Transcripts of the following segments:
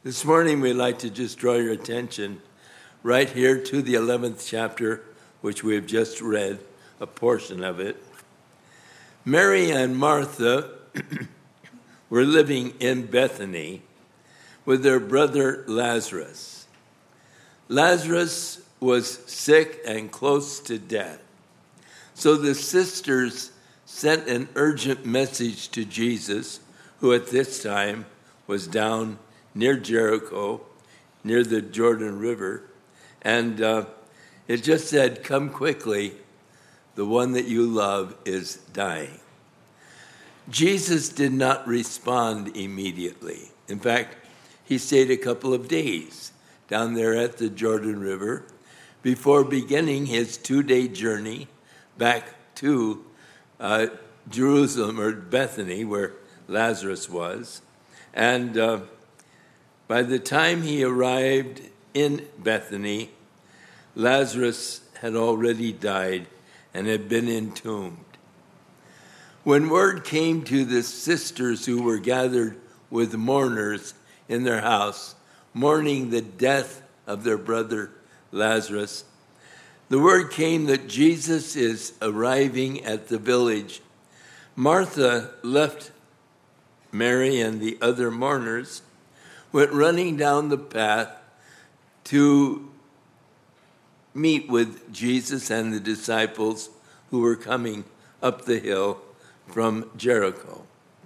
This morning, we'd like to just draw your attention right here to the 11th chapter, which we have just read, a portion of it. Mary and Martha were living in Bethany with their brother Lazarus. Lazarus was sick and close to death. So the sisters sent an urgent message to Jesus, who at this time was down near Jericho, near the Jordan River. And it just said, "Come quickly, the one that you love is dying." Jesus did not respond immediately. In fact, he stayed a couple of days down there at the Jordan River before beginning his 2-day journey back to Jerusalem, or Bethany, where Lazarus was. And by the time he arrived in Bethany, Lazarus had already died and had been entombed. When word came to the sisters who were gathered with mourners in their house, mourning the death of their brother Lazarus, the word came that Jesus is arriving at the village. Martha left Mary and the other mourners, went running down the path to meet with Jesus and the disciples who were coming up the hill from Jericho.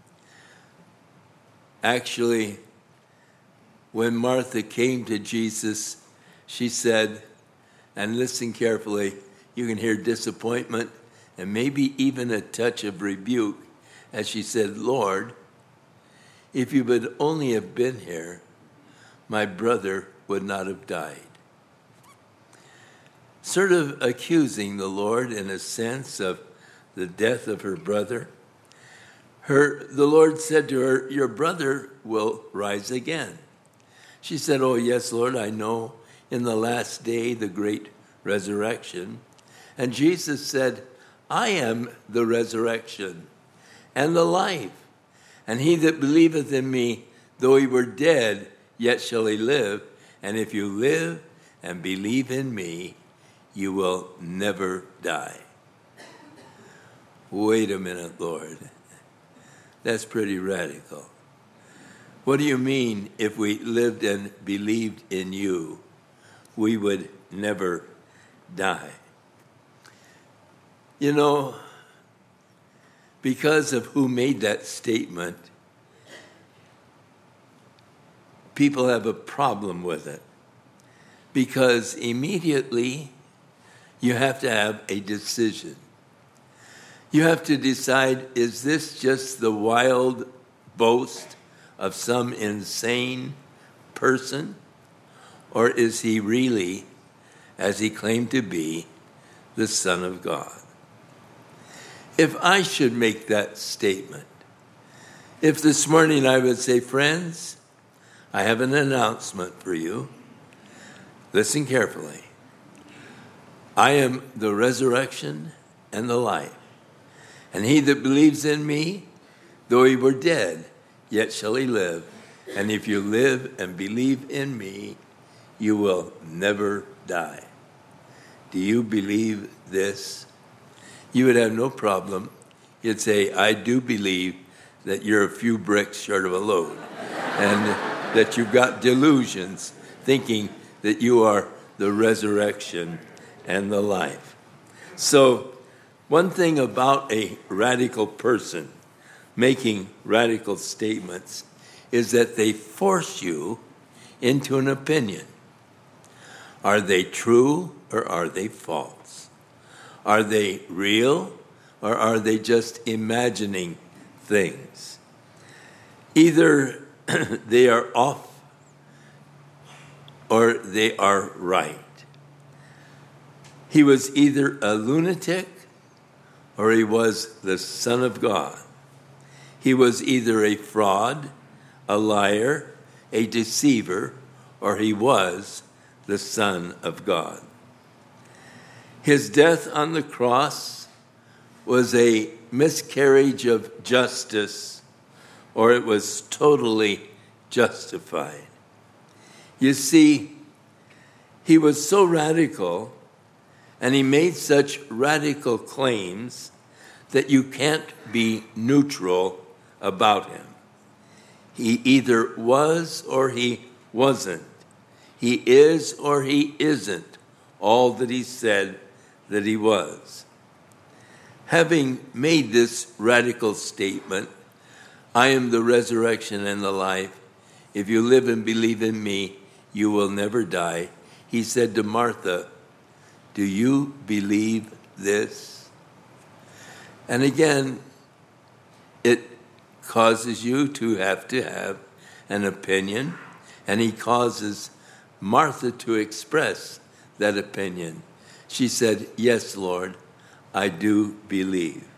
Actually, when Martha came to Jesus, she said, and listen carefully, you can hear disappointment and maybe even a touch of rebuke as she said, "Lord, if you would only have been here, my brother would not have died." Sort of accusing the Lord in a sense of the death of her brother. The Lord said to her, "Your brother will rise again." She said, "Oh, yes, Lord, I know, in the last day, the great resurrection." And Jesus said, "I am the resurrection and the life. And he that believeth in me, though he were dead, yet shall he live. And if you live and believe in me, you will never die." Wait a minute, Lord. That's pretty radical. What do you mean if we lived and believed in you, we would never die? You know, because of who made that statement, people have a problem with it. Because immediately you have to have a decision. You have to decide, is this just the wild boast of some insane person? Or is he really, as he claimed to be, the Son of God? If I should make that statement, if this morning I would say, "Friends, I have an announcement for you. Listen carefully. I am the resurrection and the life. And he that believes in me, though he were dead, yet shall he live. And if you live and believe in me, you will never die." Do you believe this? You would have no problem. You'd say, "I do believe that you're a few bricks short of a load, and that you've got delusions thinking that you are the resurrection and the life." So, one thing about a radical person making radical statements is that they force you into an opinion. Are they true or are they false? Are they real or are they just imagining things? Either they are off or they are right. He was either a lunatic or he was the Son of God. He was either a fraud, a liar, a deceiver, or he was the Son of God. His death on the cross was a miscarriage of justice, or it was totally justified. You see, he was so radical and he made such radical claims that you can't be neutral about him. He either was or he wasn't. He is or he isn't all that he said that he was. Having made this radical statement, I am the resurrection and the life. If you live and believe in me, you will never die. He said to Martha, do you believe this? And again, it causes you to have an opinion, and he causes Martha to express that opinion. She said, yes, Lord, I do believe.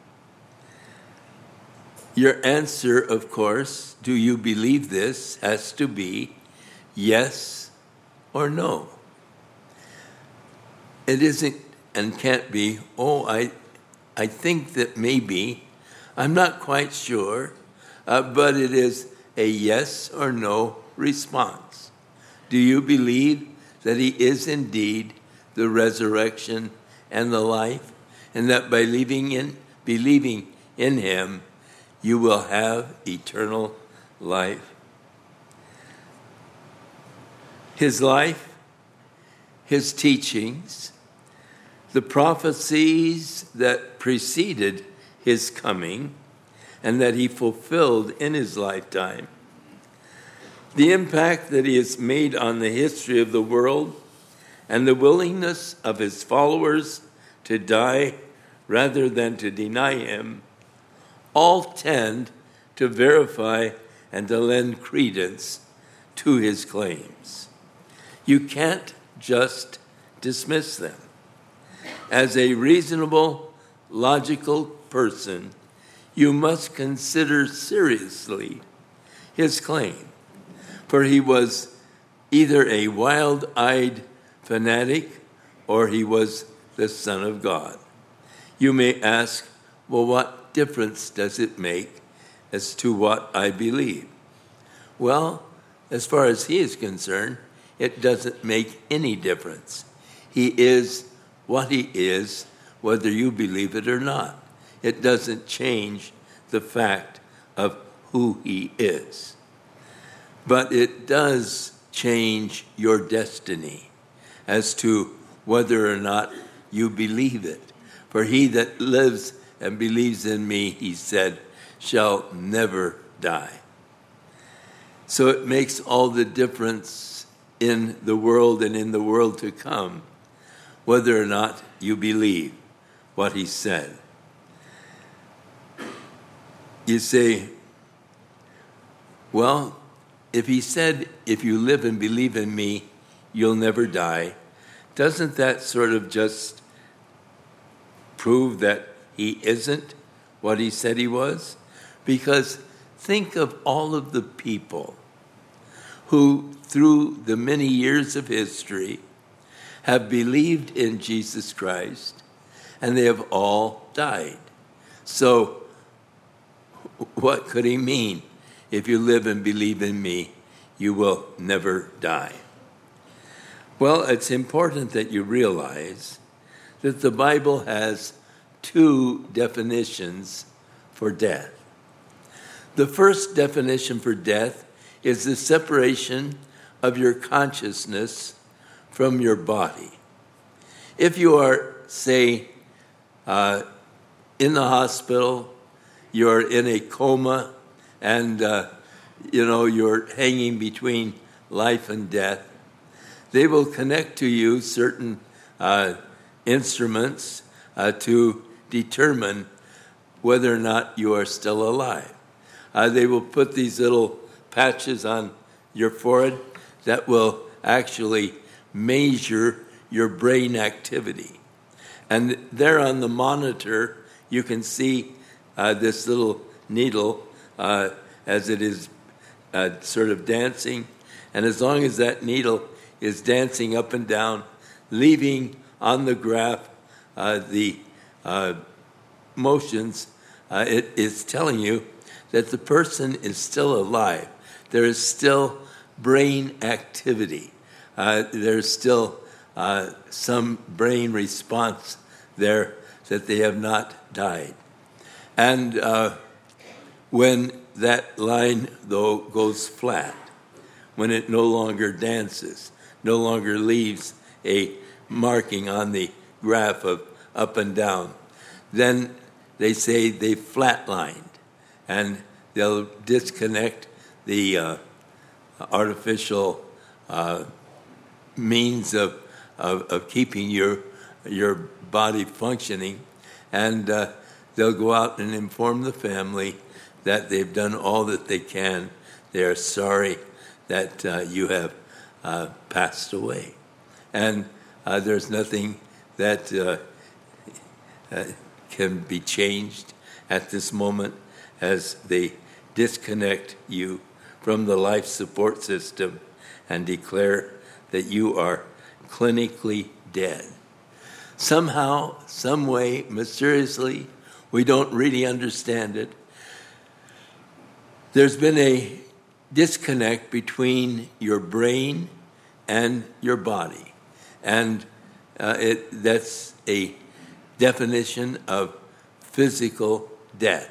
Your answer, of course, do you believe this, has to be yes or no. It isn't and can't be, I think that maybe, I'm not quite sure, but it is a yes or no response. Do you believe that he is indeed the resurrection and the life, and that by believing in him, you will have eternal life? His life, his teachings, the prophecies that preceded his coming and that he fulfilled in his lifetime, the impact that he has made on the history of the world, and the willingness of his followers to die rather than to deny him, all tend to verify and to lend credence to his claims. You can't just dismiss them. As a reasonable, logical person, you must consider seriously his claim, for he was either a wild-eyed fanatic or he was the Son of God. You may ask, well, what difference does it make as to what I believe? Well, as far as he is concerned, it doesn't make any difference. He is what he is, whether you believe it or not. It doesn't change the fact of who he is. But it does change your destiny as to whether or not you believe it. For he that lives and believes in me, he said, shall never die. So it makes all the difference in the world and in the world to come, whether or not you believe what he said. You say, well, if he said, if you live and believe in me, you'll never die, doesn't that sort of just prove that he isn't what he said he was? Because think of all of the people who, through the many years of history, have believed in Jesus Christ, and they have all died. So, what could he mean? If you live and believe in me, you will never die. Well, it's important that you realize that the Bible has two definitions for death. The first definition for death is the separation of your consciousness from your body. If you are, say, in the hospital, you're in a coma, and you're hanging between life and death, they will connect to you certain instruments to determine whether or not you are still alive. They will put these little patches on your forehead that will actually measure your brain activity. And there on the monitor, you can see this little needle as it is sort of dancing. And as long as that needle is dancing up and down, leaving on the graph the motions, it is telling you that the person is still alive. There is still brain activity. There's still some brain response there that they have not died. And when that line, though, goes flat, when it no longer dances, no longer leaves a marking on the graph of up and down, then they say they flatlined, and they'll disconnect the artificial means of keeping your body functioning, and they'll go out and inform the family that they've done all that they can. They are sorry that you have passed away. And there's nothing that can be changed at this moment as they disconnect you from the life support system and declare that you are clinically dead. Somehow, some way, mysteriously, we don't really understand it, there's been a disconnect between your brain and your body. And that's a definition of physical death.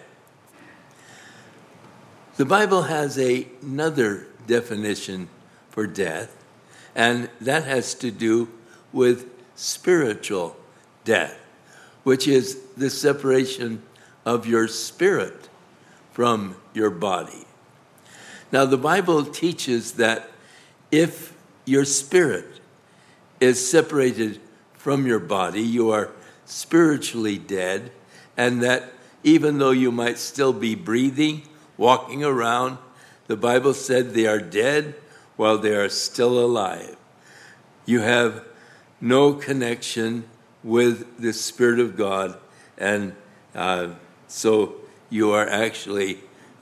The Bible has another definition for death, and that has to do with spiritual death, which is the separation of your spirit from your body. Now, the Bible teaches that if your spirit is separated from your body, you are spiritually dead, and that even though you might still be breathing, walking around, the Bible said they are dead while they are still alive. You have no connection with the Spirit of God, and so you are actually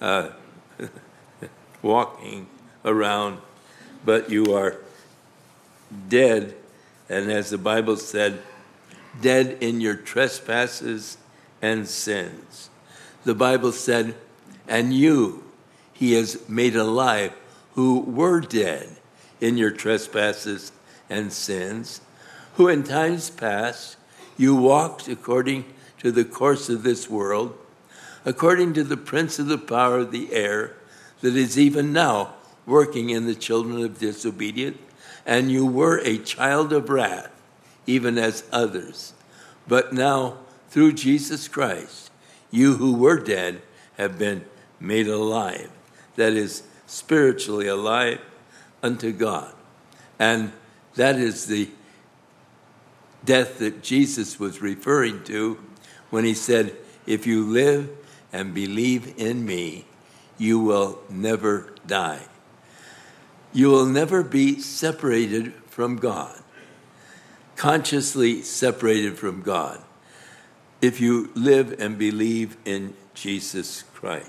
walking around, but you are dead, and as the Bible said, dead in your trespasses and sins. The Bible said, and you he has made alive who were dead in your trespasses and sins, who in times past you walked according to the course of this world, according to the prince of the power of the air that is even now working in the children of disobedience, and you were a child of wrath, even as others. But now, through Jesus Christ, you who were dead have been made alive, that is, spiritually alive unto God. And that is the death that Jesus was referring to when he said, if you live and believe in me, you will never die. You will never be separated from God, consciously separated from God, if you live and believe in Jesus Christ.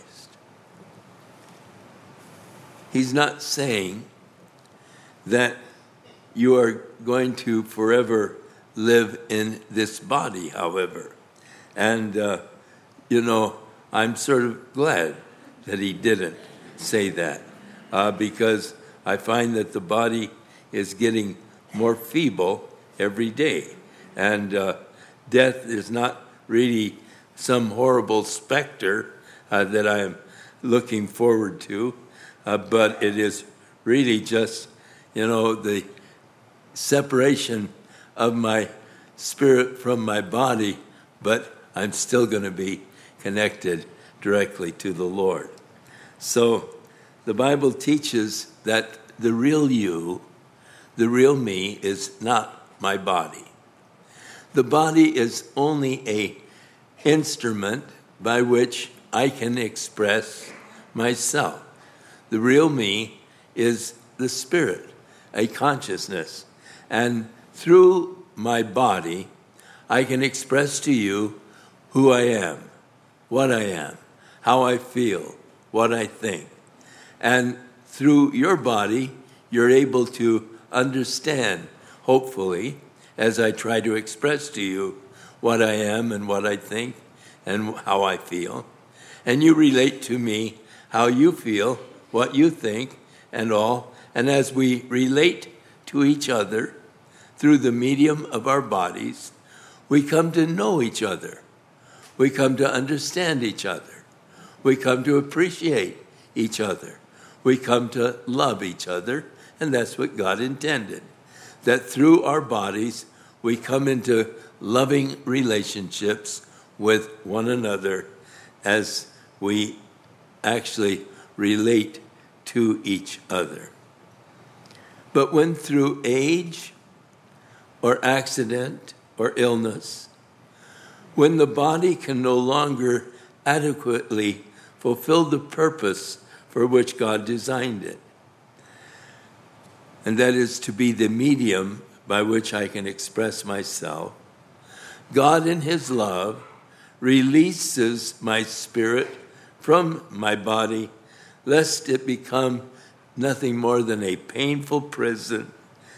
He's not saying that you are going to forever live in this body, however. And, I'm sort of glad that he didn't say that, because I find that the body is getting more feeble every day. And death is not really some horrible specter that I am looking forward to, but it is really just, the separation of my spirit from my body, but I'm still going to be connected directly to the Lord. So the Bible teaches that the real you, the real me, is not my body. The body is only an instrument by which I can express myself. The real me is the spirit, a consciousness. And through my body, I can express to you who I am, what I am, how I feel, what I think. And through your body, you're able to understand, hopefully, as I try to express to you what I am and what I think and how I feel. And you relate to me how you feel, what you think, and all, And as we relate to each other through the medium of our bodies, we come to know each other. We come to understand each other. We come to appreciate each other. We come to love each other, and that's what God intended. That through our bodies, we come into loving relationships with one another as we actually relate to each other. But when through age or accident or illness, when the body can no longer adequately fulfill the purpose for which God designed it, and that is to be the medium by which I can express myself, God in his love releases my spirit from my body, lest it become nothing more than a painful prison,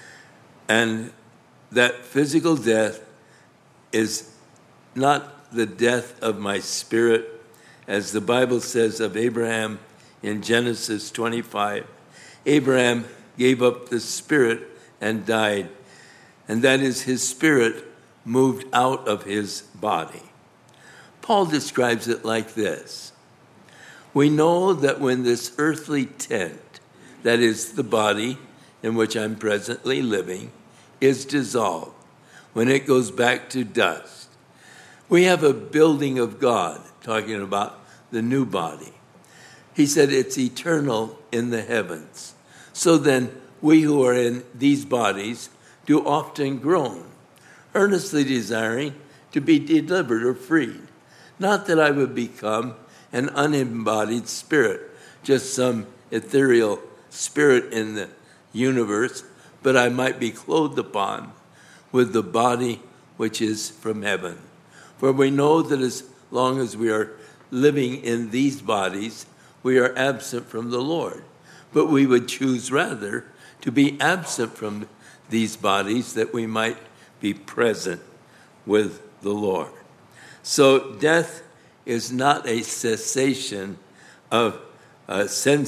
and that physical death is not the death of my spirit, as the Bible says of Abraham in Genesis 25. Abraham gave up the spirit and died, and that is his spirit moved out of his body. Paul describes it like this: we know that when this earthly tent, that is the body in which I'm presently living, is dissolved, when it goes back to dust, we have a building of God, talking about the new body. He said it's eternal in the heavens. So then, we who are in these bodies do often groan, earnestly desiring to be delivered or freed. Not that I would become an unembodied spirit, just some ethereal spirit in the universe, but I might be clothed upon with the body which is from heaven. For we know that as long as we are living in these bodies, we are absent from the Lord. But we would choose rather to be absent from these bodies, that we might be present with the Lord. So death is not a cessation of a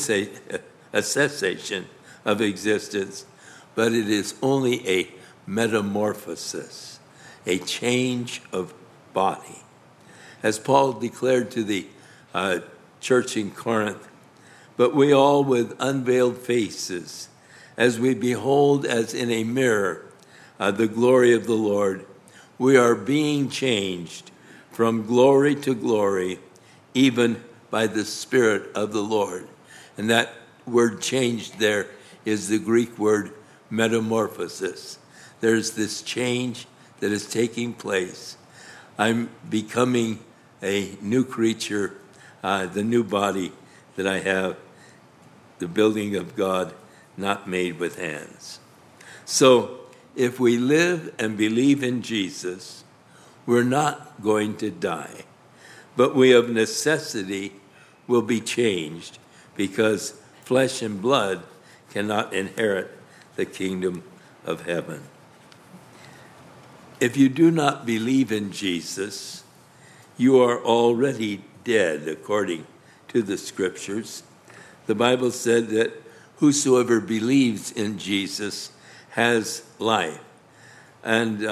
cessation of existence, but it is only a metamorphosis, a change of body. As Paul declared to the church in Corinth, but we all with unveiled faces, as we behold as in a mirror the glory of the Lord, we are being changed from glory to glory, even by the Spirit of the Lord. And that word changed there is the Greek word metamorphosis. There's this change that is taking place. I'm becoming a new creature, the new body that I have, the building of God, not made with hands. So if we live and believe in Jesus, we're not going to die, but we of necessity will be changed, because flesh and blood cannot inherit the kingdom of heaven. If you do not believe in Jesus, you are already dead, according to the Scriptures. The Bible said that whosoever believes in Jesus has life, and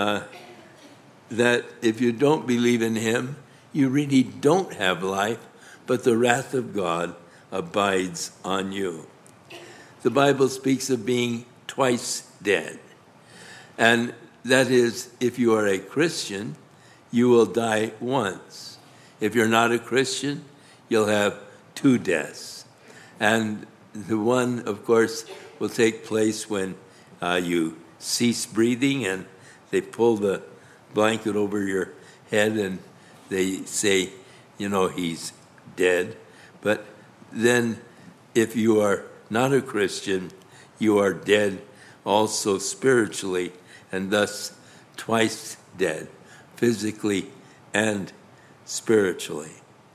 that if you don't believe in him, you really don't have life, but the wrath of God abides on you. The Bible speaks of being twice dead, and that is, if you are a Christian, you will die once. If you're not a Christian, you'll have two deaths. And the one, of course, will take place when you cease breathing and they pull the blanket over your head and they say, he's dead. But then if you are not a Christian, you are dead also spiritually, and thus twice dead, physically and spiritually.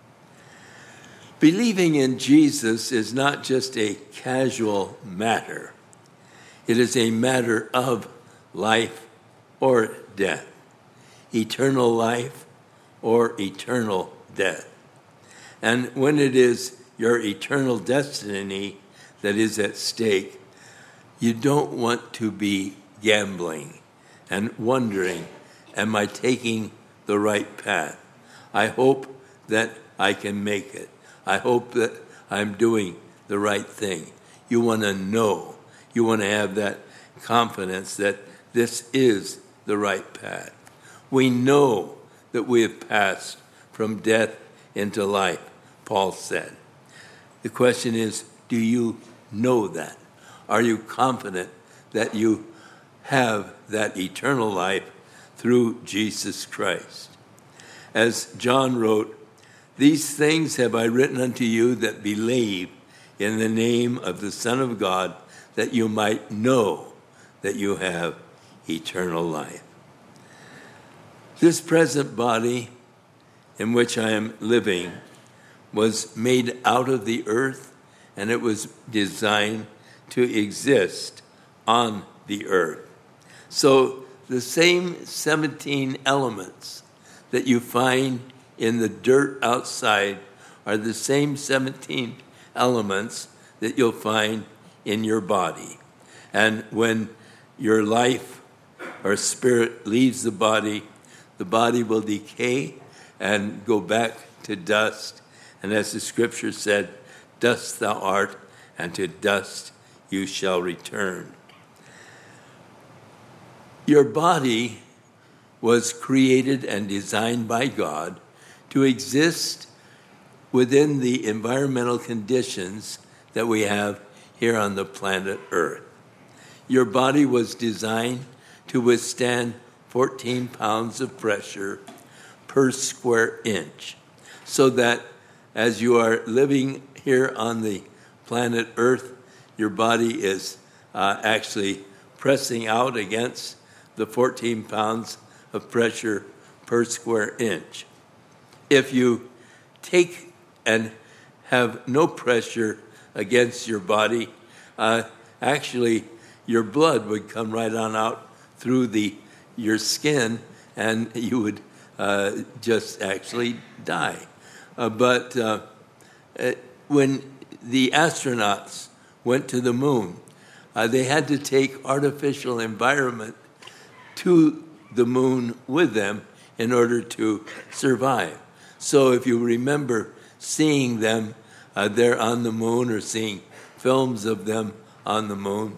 Believing in Jesus is not just a casual matter. It is a matter of life or death, eternal life or eternal death. And when it is your eternal destiny that is at stake, You don't want to be gambling and wondering, am I taking the right path? I hope that I can make it. I hope that I'm doing the right thing. You want to know. You want to have that confidence that this is the right path. We know that we have passed from death into life, Paul said. The question is, do you know that? Are you confident that you have that eternal life through Jesus Christ? As John wrote, "These things have I written unto you that believe in the name of the Son of God, that you might know that you have eternal life." This present body in which I am living was made out of the earth, and it was designed to exist on the earth. So the same 17 elements that you find in the dirt outside are the same 17 elements that you'll find in your body. And when your life or spirit leaves the body will decay and go back to dust. And as the scripture said, dust thou art, and to dust you shall return. Your body was created and designed by God to exist within the environmental conditions that we have here on the planet Earth. Your body was designed to withstand 14 pounds of pressure per square inch, so that as you are living here on the planet Earth, your body is actually pressing out against the 14 pounds of pressure per square inch. If you take and have no pressure against your body, actually your blood would come right on out through your skin, and you would just actually die. But when the astronauts went to the moon, they had to take artificial environment to the moon with them in order to survive. So if you remember seeing them there on the moon, or seeing films of them on the moon,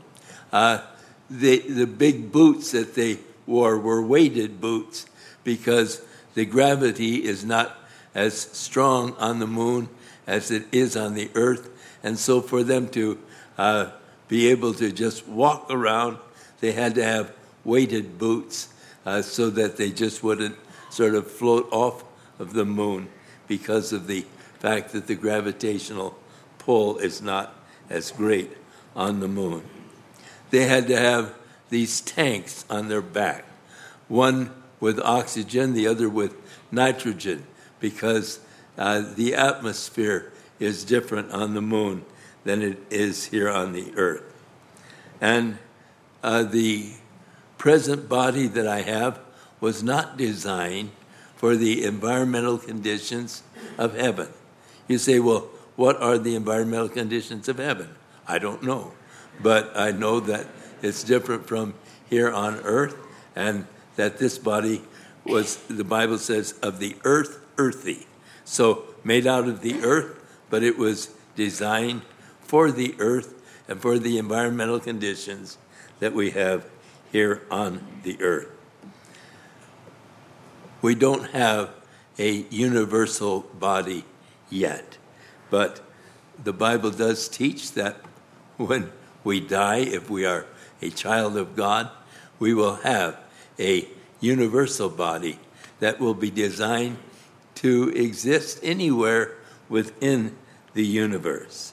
the big boots that they wore were weighted boots, because the gravity is not as strong on the moon as it is on the earth. And so for them to be able to just walk around, they had to have weighted boots so that they just wouldn't sort of float off of the moon, because of the fact that the gravitational pull is not as great on the moon. They had to have these tanks on their back, one with oxygen, the other with nitrogen, because the atmosphere is different on the moon than it is here on the earth. And the present body that I have was not designed for the environmental conditions of heaven. You say, well, what are the environmental conditions of heaven? I don't know. But I know that it's different from here on earth, and that this body was, the Bible says, of the earth, earthy. So made out of the earth, but it was designed for the earth and for the environmental conditions that we have here on the earth. We don't have a universal body yet, but the Bible does teach that when we die, if we are a child of God, we will have a universal body that will be designed to exist anywhere within the universe.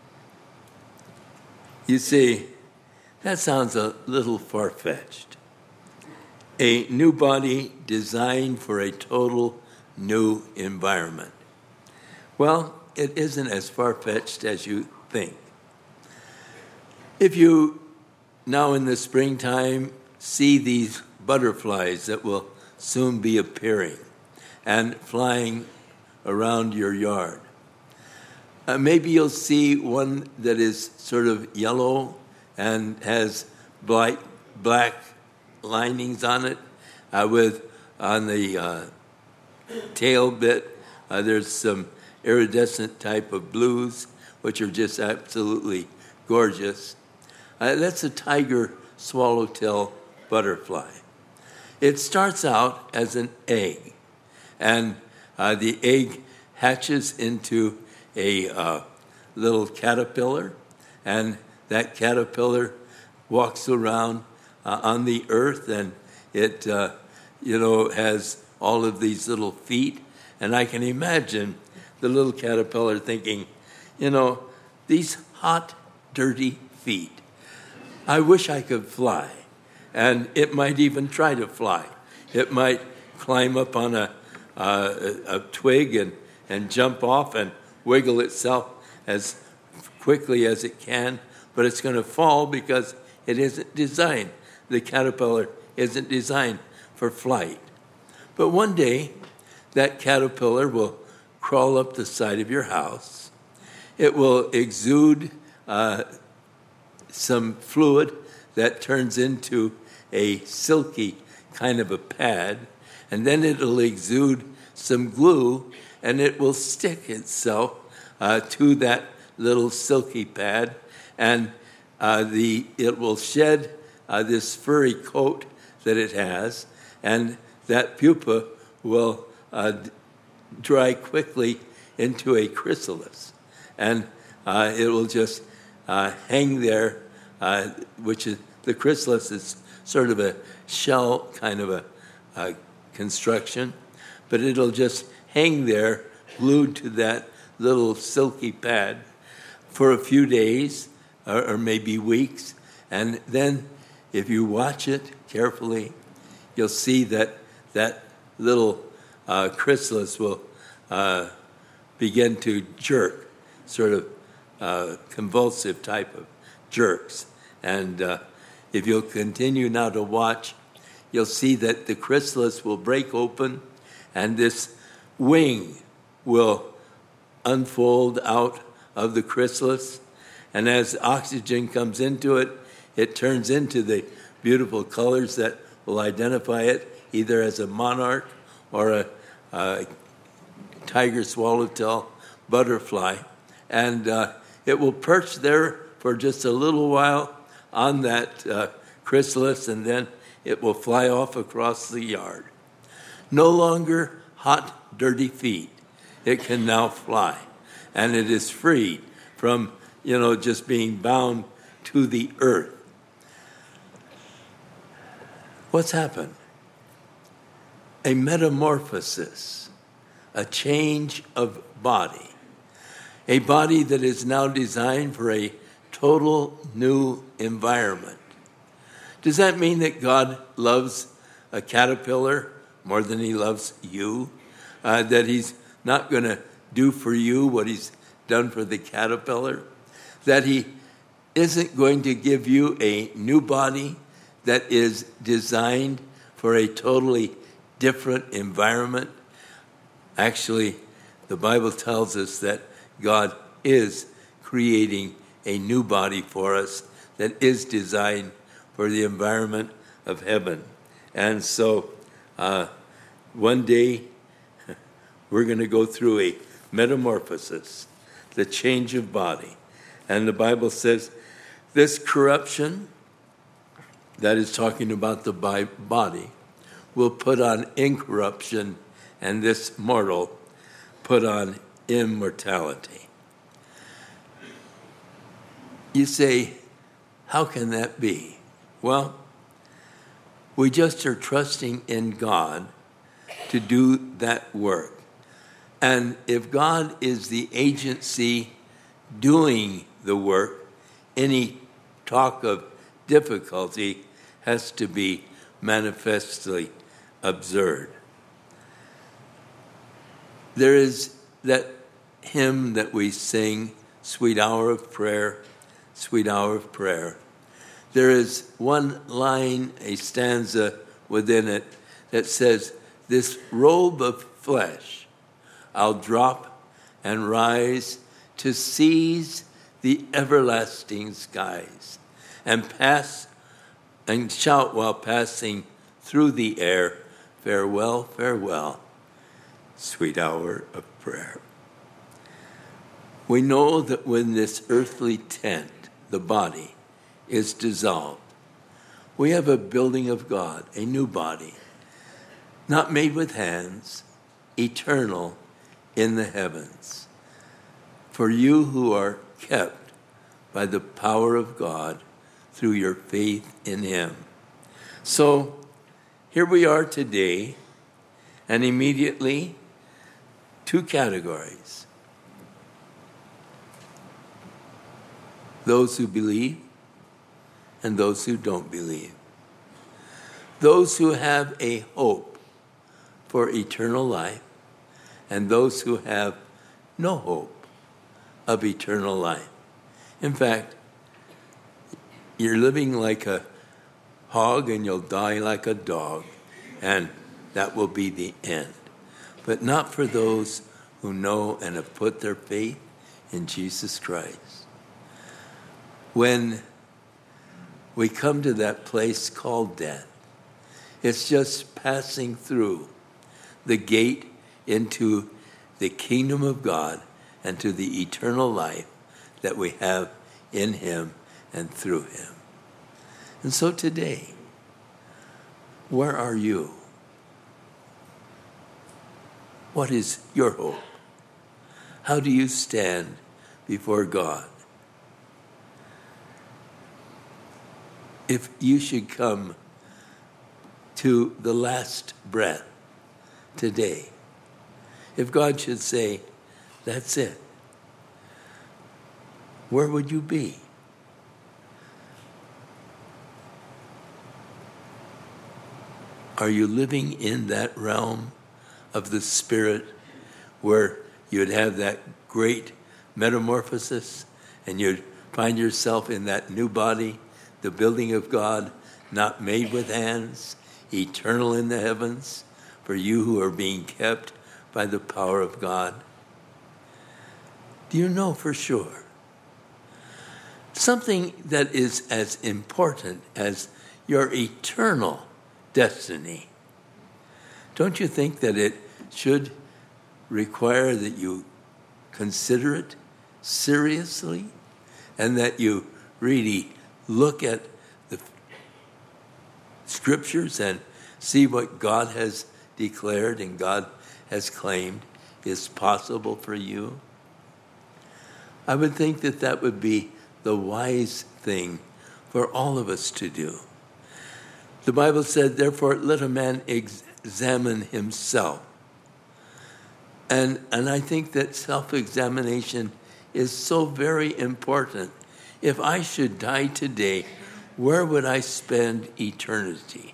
You see, that sounds a little far-fetched. A new body designed for a total new environment. Well, it isn't as far-fetched as you think. If you now in the springtime see these butterflies that will soon be appearing and flying around your yard, maybe you'll see one that is sort of yellow and has black linings on it, with on the tail bit there's some iridescent type of blues, which are just absolutely gorgeous. That's a tiger swallowtail butterfly. It starts out as an egg, and the egg hatches into a little caterpillar, and that caterpillar walks around on the earth, and it has all of these little feet. And I can imagine the little caterpillar thinking, these hot, dirty feet. I wish I could fly. And it might even try to fly. It might climb up on a twig and jump off and wiggle itself as quickly as it can, but it's going to fall because it isn't designed. The caterpillar isn't designed for flight. But one day, that caterpillar will crawl up the side of your house. It will exude some fluid that turns into a silky kind of a pad, and then it'll exude some glue, and it will stick itself to that little silky pad, and it will shed this furry coat that it has, and that pupa will dry quickly into a chrysalis, and it will just hang there, which is the chrysalis is sort of a shell kind of a construction, but it'll just hang there glued to that little silky pad for a few days or maybe weeks, and then if you watch it carefully, you'll see that little chrysalis will begin to jerk, sort of convulsive type of jerks. And if you'll continue now to watch, you'll see that the chrysalis will break open and this wing will unfold out of the chrysalis. And as oxygen comes into it, it turns into the beautiful colors that will identify it either as a monarch or a tiger swallowtail butterfly. And it will perch there for just a little while on that chrysalis, and then it will fly off across the yard. No longer hot, dirty feet. It can now fly, and it is freed from, just being bound to the earth. What's happened? A metamorphosis, a change of body, a body that is now designed for a total new environment. Does that mean that God loves a caterpillar more than he loves you? That he's not going to do for you what he's done for the caterpillar? That he isn't going to give you a new body that is designed for a totally different environment? Actually, the Bible tells us that God is creating a new body for us that is designed for the environment of heaven. And so one day we're going to go through a metamorphosis, the change of body. And the Bible says this corruption, that is talking about the body, will put on incorruption, and this mortal put on immortality. You say, how can that be? Well, we just are trusting in God to do that work. And if God is the agency doing the work, any talk of difficulty has to be manifestly absurd. There is that hymn that we sing, Sweet Hour of Prayer, Sweet Hour of Prayer. There is one line, a stanza within it that says, this robe of flesh I'll drop and rise to seize the everlasting skies. and shout while passing through the air, farewell, farewell, sweet hour of prayer. We know that when this earthly tent, the body, is dissolved, we have a building of God, a new body, not made with hands, eternal in the heavens. For you who are kept by the power of God through your faith in him. So here we are today, and immediately two categories. Those who believe and those who don't believe. Those who have a hope for eternal life and those who have no hope of eternal life. In fact, you're living like a hog and you'll die like a dog, and that will be the end. But not for those who know and have put their faith in Jesus Christ. When we come to that place called death, it's just passing through the gate into the kingdom of God and to the eternal life that we have in him and through him. And so today, where are you? What is your hope? How do you stand before God? If you should come to the last breath today, if God should say, that's it, where would you be? Are you living in that realm of the Spirit where you'd have that great metamorphosis and you'd find yourself in that new body, the building of God, not made with hands, eternal in the heavens, for you who are being kept by the power of God? Do you know for sure? Something that is as important as your eternal destiny. Don't you think that it should require that you consider it seriously and that you really look at the scriptures and see what God has declared and God has claimed is possible for you? I would think that that would be the wise thing for all of us to do. The Bible said, therefore, let a man examine himself. And I think that self-examination is so very important. If I should die today, where would I spend eternity?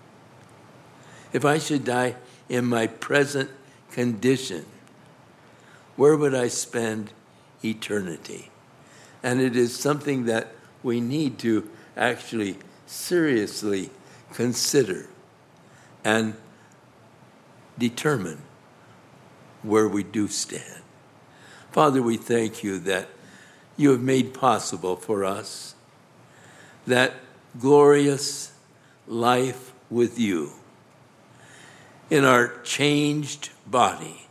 If I should die in my present condition, where would I spend eternity? And it is something that we need to actually seriously consider and determine where we do stand. Father, we thank you that you have made possible for us that glorious life with you in our changed body,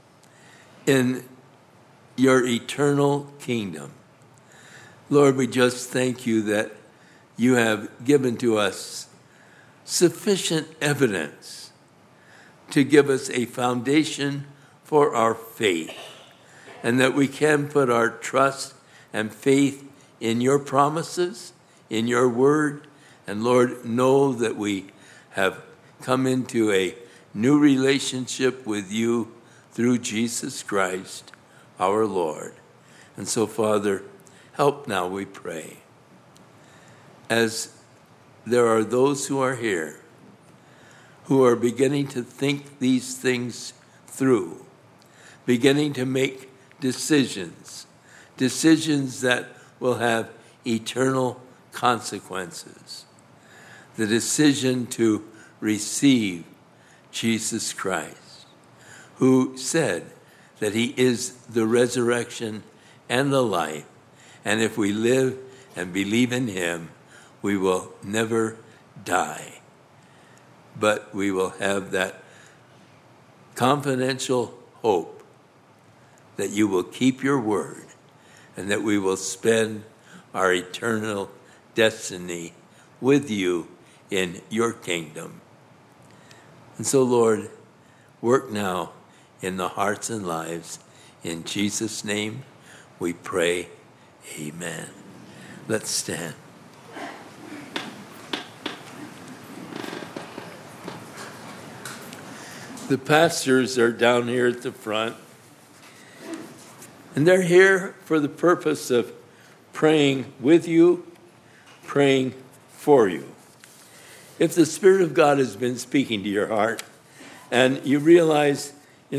in your eternal kingdom. Lord, we just thank you that you have given to us sufficient evidence to give us a foundation for our faith, and that we can put our trust and faith in your promises, in your word, and Lord, know that we have come into a new relationship with you through Jesus Christ, our Lord. And so, Father, help now, we pray, as there are those who are here who are beginning to think these things through, beginning to make decisions that will have eternal consequences. The decision to receive Jesus Christ, who said that he is the resurrection and the life, and if we live and believe in him, we will never die, but we will have that confidential hope that you will keep your word and that we will spend our eternal destiny with you in your kingdom. And so, Lord, work now in the hearts and lives. In Jesus' name we pray, amen. Let's stand. The pastors are down here at the front, and they're here for the purpose of praying with you, praying for you. If the Spirit of God has been speaking to your heart, and you realize,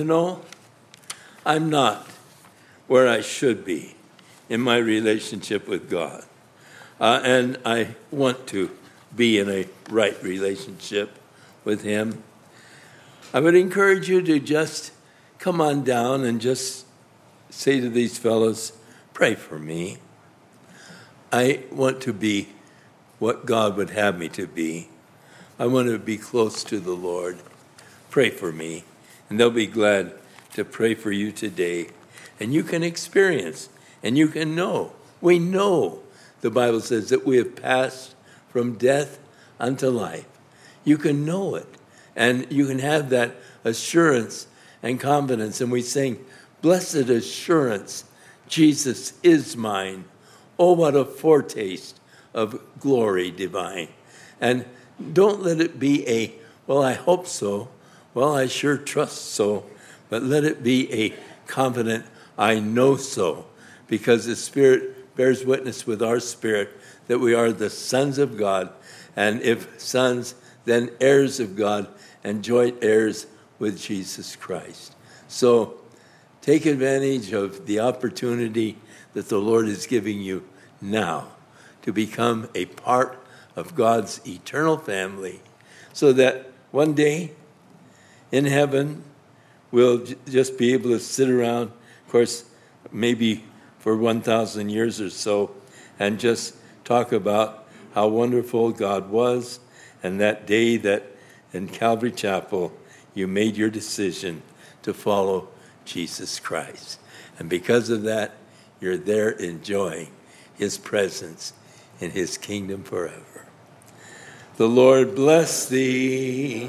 I'm not where I should be in my relationship with God, and I want to be in a right relationship with Him, I would encourage you to just come on down and just say to these fellows, pray for me. I want to be what God would have me to be. I want to be close to the Lord. Pray for me. And they'll be glad to pray for you today. And you can experience, and you can know. We know, the Bible says, that we have passed from death unto life. You can know it. And you can have that assurance and confidence. And we sing, blessed assurance, Jesus is mine. Oh, what a foretaste of glory divine. And don't let it be well, I hope so. Well, I sure trust so. But let it be a confident, I know so. Because the Spirit bears witness with our spirit that we are the sons of God. And if sons, then heirs of God and joint heirs with Jesus Christ. So take advantage of the opportunity that the Lord is giving you now to become a part of God's eternal family, so that one day in heaven we'll just be able to sit around, of course, maybe for 1,000 years or so, and just talk about how wonderful God was, and that day that in Calvary Chapel you made your decision to follow Jesus Christ. And because of that, you're there enjoying His presence in His kingdom forever. The Lord bless thee,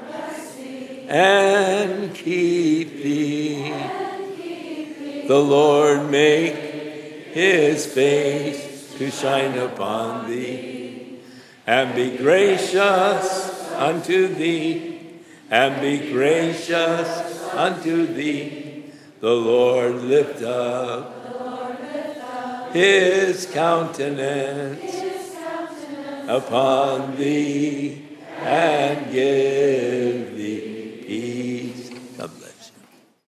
and keep thee. The Lord make His face to shine upon thee, and be gracious unto thee, and be gracious unto thee. The Lord lift up His countenance upon thee, and give